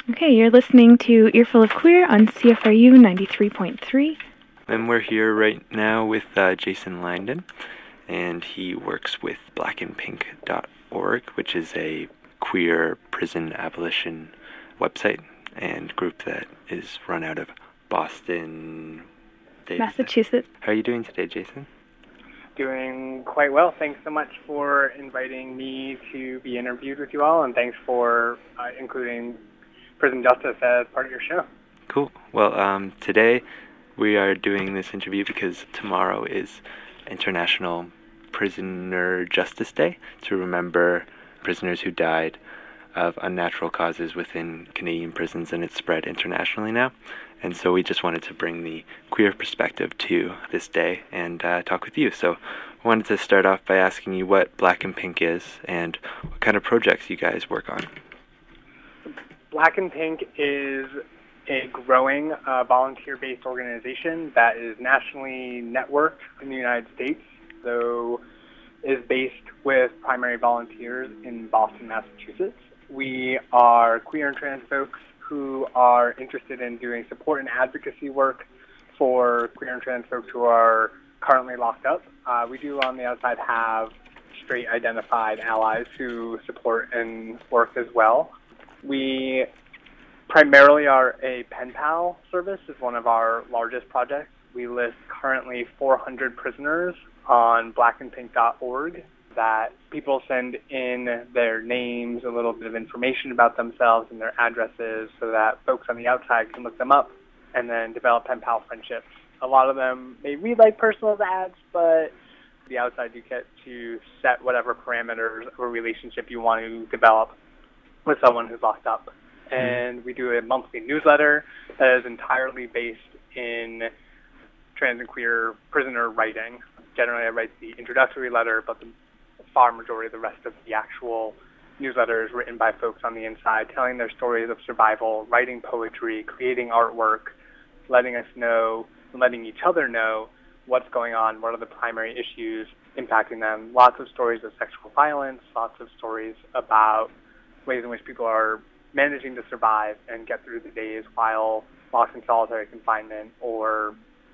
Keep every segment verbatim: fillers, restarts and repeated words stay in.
Okay, you're listening to Earful of Queer on C F R U ninety-three point three. And we're here right now with uh, Jason Langdon, and he works with black and pink dot org, which is a queer prison abolition website and group that is run out of Boston, Massachusetts. How are you doing today, Jason? Doing quite well. Thanks so much for inviting me to be interviewed with you all, and thanks for uh, including Prison Justice as part of your show. Cool. Well, um, today we are doing this interview because tomorrow is International Prisoner Justice Day, to remember prisoners who died of unnatural causes within Canadian prisons, and it's spread internationally now. And so we just wanted to bring the queer perspective to this day and uh, talk with you. So I wanted to start off by asking you what Black and Pink is and what kind of projects you guys work on. Black and Pink is a growing uh, volunteer-based organization that is nationally networked in the United States, though is based with primary volunteers in Boston, Massachusetts. We are queer and trans folks who are interested in doing support and advocacy work for queer and trans folks who are currently locked up. Uh, we do on the outside have straight identified allies who support and work as well. We primarily are a pen pal service is one of our largest projects. We list currently four hundred prisoners on black and pink dot org that people send in their names, a little bit of information about themselves and their addresses so that folks on the outside can look them up and then develop pen pal friendships. A lot of them may read like personal ads, but the outside you get to set whatever parameters of a relationship you want to develop with someone who's locked up. And we do a monthly newsletter that is entirely based in trans and queer prisoner writing. Generally, I write the introductory letter, but the far majority of the rest of the actual newsletter is written by folks on the inside, telling their stories of survival, writing poetry, creating artwork, letting us know, letting each other know what's going on, what are the primary issues impacting them. Lots of stories of sexual violence, lots of stories about ways in which people are managing to survive and get through the days while locked in solitary confinement or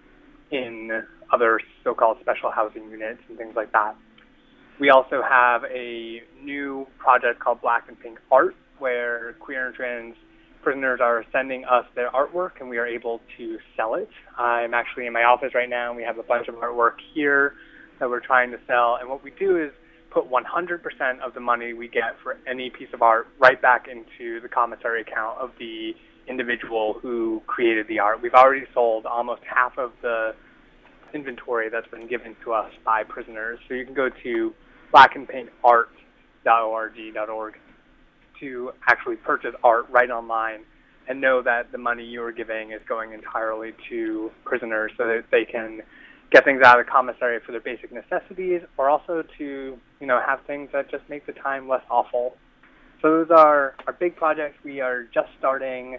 in other so-called special housing units and things like that. We also have a new project called Black and Pink Art, where queer and trans prisoners are sending us their artwork and we are able to sell it. I'm actually in my office right now and we have a bunch of artwork here that we're trying to sell. And what we do is put one hundred percent of the money we get for any piece of art right back into the commissary account of the individual who created the art. We've already sold almost half of the inventory that's been given to us by prisoners. So you can go to black and pink art dot org to actually purchase art right online and know that the money you are giving is going entirely to prisoners so that they can get things out of the commissary for their basic necessities, or also to, you know, have things that just make the time less awful. So those are our big projects. We are just starting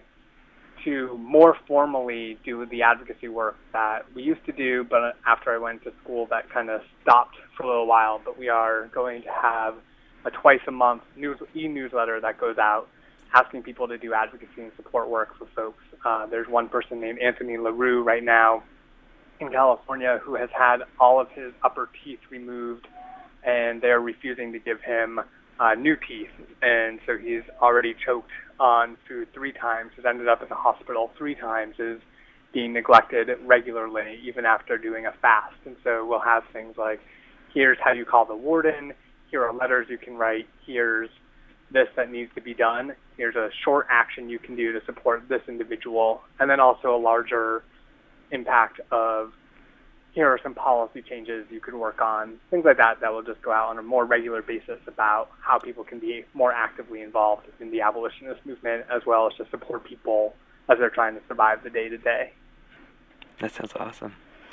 to more formally do the advocacy work that we used to do, but after I went to school, that kind of stopped for a little while. But we are going to have a twice a month news, e-newsletter that goes out asking people to do advocacy and support work for folks. Uh, there's one person named Anthony LaRue right now in California who has had all of his upper teeth removed, and they're refusing to give him uh, new teeth. And so he's already choked on food three times, has ended up in the hospital three times, is being neglected regularly, even after doing a fast. And so we'll have things like, here's how you call the warden, here are letters you can write, here's this that needs to be done, here's a short action you can do to support this individual, and then also a larger impact of, here are some policy changes you could work on, things like that that will just go out on a more regular basis about how people can be more actively involved in the abolitionist movement, as well as to support people as they're trying to survive the day-to-day. That sounds awesome.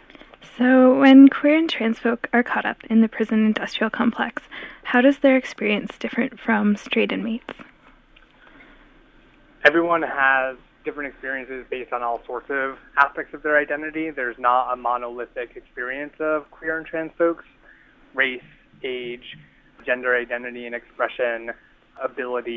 So when queer and trans folk are caught up in the prison industrial complex, how does their experience differ from straight inmates? Everyone has different experiences based on all sorts of aspects of their identity. There's not a monolithic experience of queer and trans folks. Race, age, gender identity and expression, ability,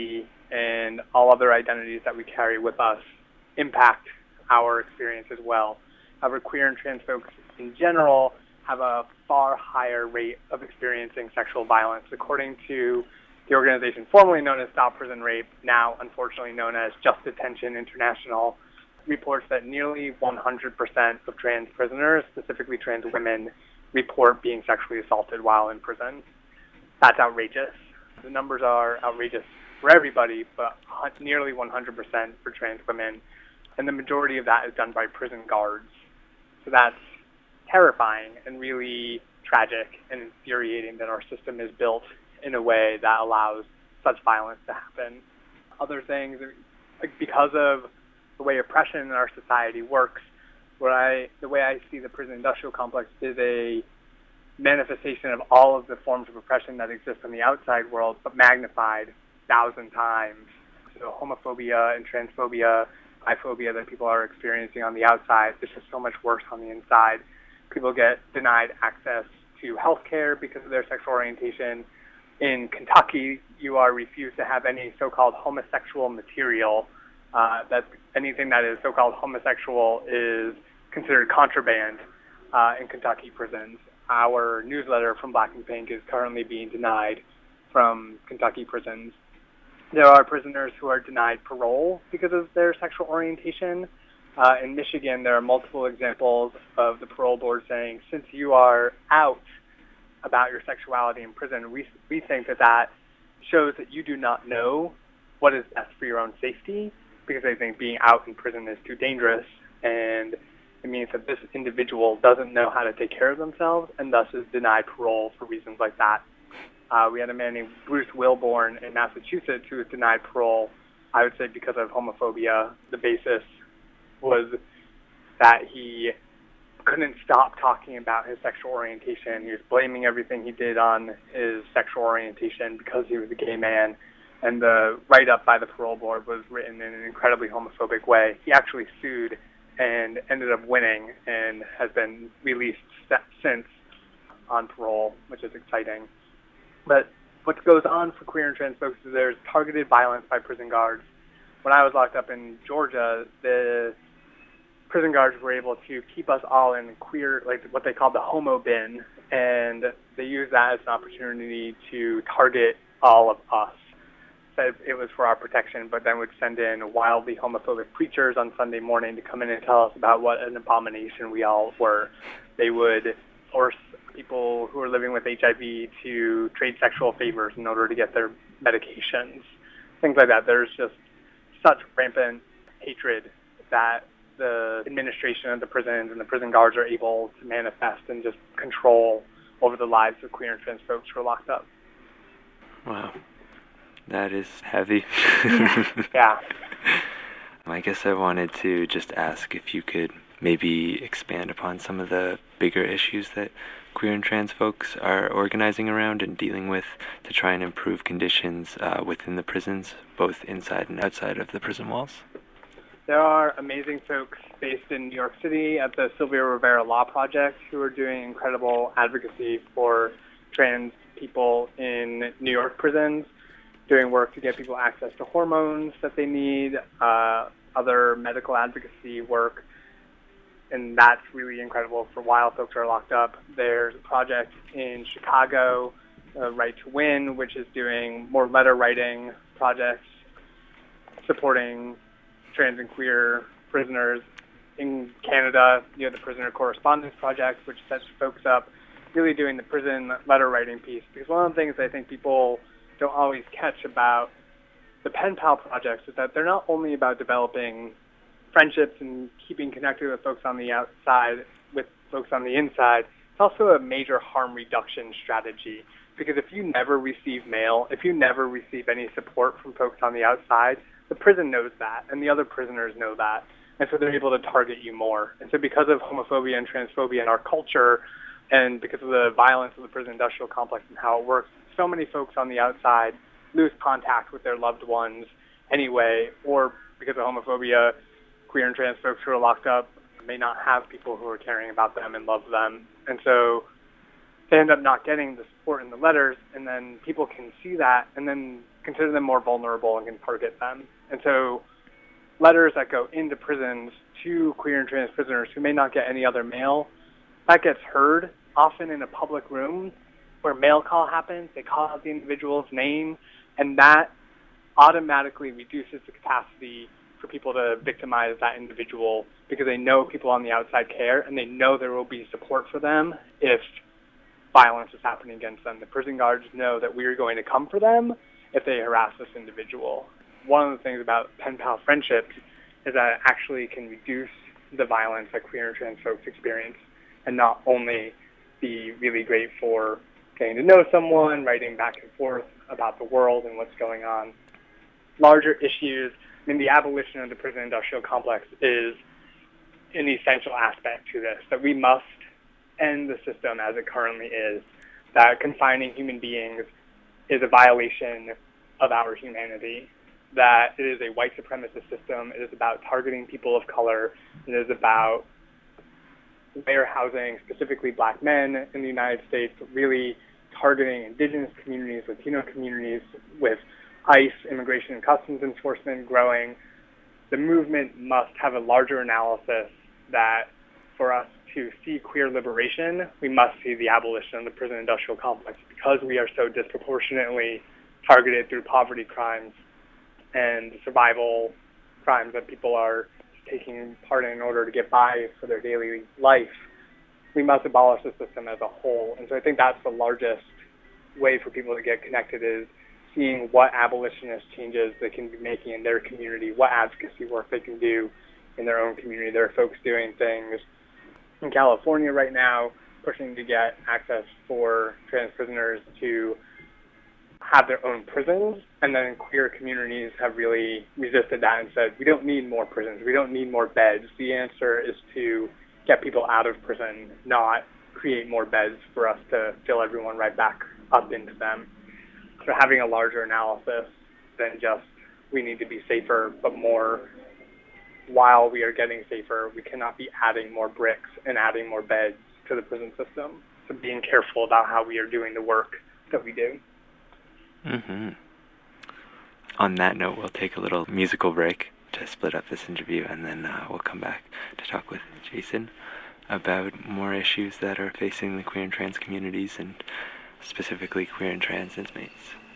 and all other identities that we carry with us impact our experience as well. However, queer and trans folks in general have a far higher rate of experiencing sexual violence. According to the organization formerly known as Stop Prison Rape, now unfortunately known as Just Detention International, reports that nearly one hundred percent of trans prisoners, specifically trans women, report being sexually assaulted while in prison. That's outrageous. The numbers are outrageous for everybody, but nearly one hundred percent for trans women, and the majority of that is done by prison guards. So that's terrifying and really tragic and infuriating that our system is built in a way that allows such violence to happen. Other things, like because of the way oppression in our society works, what I, the way I see the prison industrial complex is a manifestation of all of the forms of oppression that exist in the outside world, but magnified a thousand times. So homophobia and transphobia, biphobia that people are experiencing on the outside, it's just so much worse on the inside. People get denied access to health care because of their sexual orientation. In Kentucky, you are refused to have any so-called homosexual material. Uh, that anything that is so-called homosexual is considered contraband uh, in Kentucky prisons. Our newsletter from Black and Pink is currently being denied from Kentucky prisons. There are prisoners who are denied parole because of their sexual orientation. Uh, in Michigan, there are multiple examples of the parole board saying, since you are out about your sexuality in prison, we, we think that that shows that you do not know what is best for your own safety, because they think being out in prison is too dangerous, and it means that this individual doesn't know how to take care of themselves and thus is denied parole for reasons like that. Uh, we had a man named Bruce Wilborn in Massachusetts who was denied parole, I would say because of homophobia. The basis was that he couldn't stop talking about his sexual orientation. He was blaming everything he did on his sexual orientation because he was a gay man. And the write-up by the parole board was written in an incredibly homophobic way. He actually sued and ended up winning and has been released since on parole, which is exciting. But what goes on for queer and trans folks is there's targeted violence by prison guards. When I was locked up in Georgia, the prison guards were able to keep us all in queer, like what they call the homo bin, and they used that as an opportunity to target all of us. Said it was for our protection, but then would send in wildly homophobic preachers on Sunday morning to come in and tell us about what an abomination we all were. They would force people who are living with H I V to trade sexual favors in order to get their medications, things like that. There's just such rampant hatred that the administration of the prisons and the prison guards are able to manifest and just control over the lives of queer and trans folks who are locked up. Wow. That is heavy. Yeah. I guess I wanted to just ask if you could maybe expand upon some of the bigger issues that queer and trans folks are organizing around and dealing with to try and improve conditions uh, within the prisons, both inside and outside of the prison walls. There are amazing folks based in New York City at the Sylvia Rivera Law Project who are doing incredible advocacy for trans people in New York prisons, doing work to get people access to hormones that they need, uh, other medical advocacy work, and that's really incredible for while folks are locked up. There's a project in Chicago, uh, Right to Win, which is doing more letter writing projects supporting trans and queer prisoners. In Canada, you have the Prisoner Correspondence Project, which sets folks up really doing the prison letter writing piece. Because one of the things I think people don't always catch about the Pen Pal projects is that they're not only about developing friendships and keeping connected with folks on the outside with folks on the inside, it's also a major harm reduction strategy. Because if you never receive mail, if you never receive any support from folks on the outside, the prison knows that, and the other prisoners know that, and so they're able to target you more. And so because of homophobia and transphobia in our culture, and because of the violence of the prison industrial complex and how it works, so many folks on the outside lose contact with their loved ones anyway, or because of homophobia, queer and trans folks who are locked up may not have people who are caring about them and love them. And so they end up not getting the support in the letters, and then people can see that and then consider them more vulnerable and can target them. And so letters that go into prisons to queer and trans prisoners who may not get any other mail, that gets heard often in a public room where mail call happens. They call out the individual's name, and that automatically reduces the capacity for people to victimize that individual because they know people on the outside care and they know there will be support for them if violence is happening against them. The prison guards know that we are going to come for them if they harass this individual. One of the things about pen pal friendships is that it actually can reduce the violence that queer and trans folks experience and not only be really great for getting to know someone, writing back and forth about the world and what's going on. Larger issues, I mean, the abolition of the prison industrial complex is an essential aspect to this, that we must end the system as it currently is, that confining human beings is a violation of our humanity, that it is a white supremacist system, it is about targeting people of color, it is about warehousing specifically black men in the United States, but really targeting indigenous communities, Latino communities, with ICE, Immigration and Customs Enforcement growing. The movement must have a larger analysis that for us to see queer liberation, we must see the abolition of the prison industrial complex because we are so disproportionately targeted through poverty crimes and survival crimes that people are taking part in in order to get by for their daily life. We must abolish the system as a whole. And so I think that's the largest way for people to get connected is seeing what abolitionist changes they can be making in their community, what advocacy work they can do in their own community. There are folks doing things in California right now, pushing to get access for trans prisoners to have their own prisons, and then queer communities have really resisted that and said, we don't need more prisons, we don't need more beds. The answer is to get people out of prison, not create more beds for us to fill everyone right back up into them. So having a larger analysis than just we need to be safer, but more while we are getting safer, we cannot be adding more bricks and adding more beds to the prison system. So being careful about how we are doing the work that we do. Mm-hmm. On that note, we'll take a little musical break to split up this interview, and then uh, we'll come back to talk with Jason about more issues that are facing the queer and trans communities, and specifically queer and trans inmates.